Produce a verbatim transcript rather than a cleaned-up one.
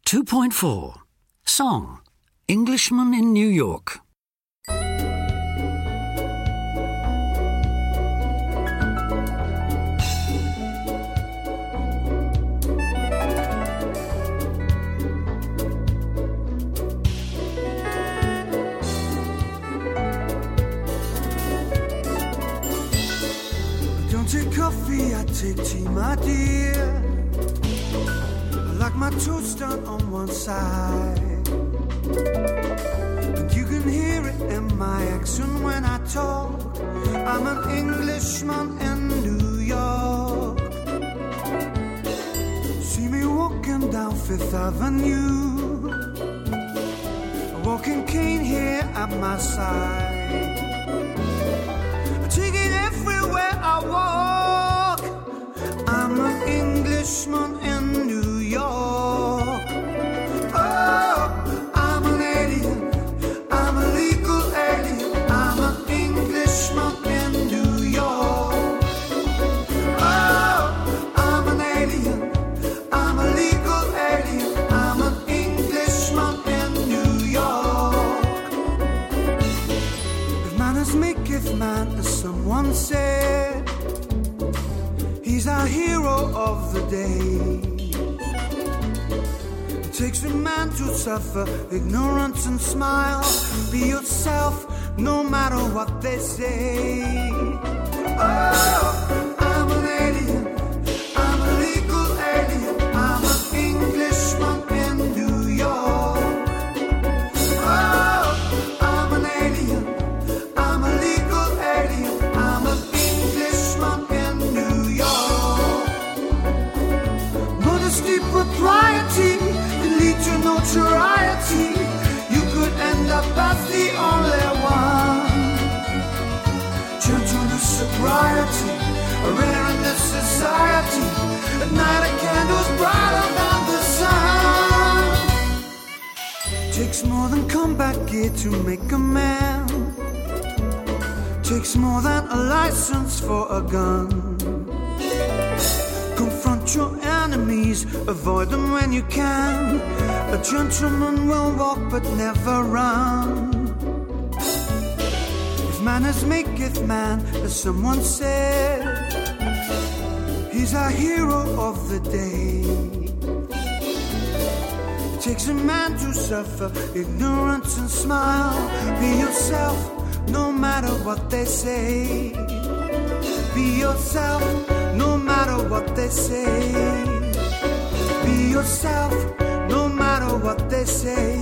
two point four. Song. Englishman in New York. I don't take coffee, I take tea, my dear. I like my toast done on one side, and you can hear it in my accent when I talk. I'm an Englishman in New York. See me walking down Fifth Avenue, a walking cane here at my side. I take it everywhere I walk. I'm an Englishman in New York. Oh, I'm an alien. I'm a legal alien. I'm an Englishman in New York. Oh, I'm an alien. I'm a legal alien. I'm an Englishman in New York. If manners maketh man, as someone said, he's our hero of the day. It takes a man to suffer ignorance and smile. Be yourself, no matter what they say. Oh, I'm an alien. I'm a legal alien. I'm an Englishman in New York. Oh, I'm an alien. I'm a legal alien. I'm an Englishman in New York. Modesty, propriety can lead to notoriety. You could end up as the only one. Gentleness, sobriety, a rare in this society. At night a candle's brighter than the sun. Takes more than combat gear to make a man. Takes more than a license for a gun. Confront your enemies, avoid them when you can. A gentleman will walk but never run. If manners maketh man, as someone said, he's our hero of the day. It takes a man to suffer ignorance and smile. Be yourself, no matter what they say. Be yourself, no matter what they say. Be yourself, no matter what they say.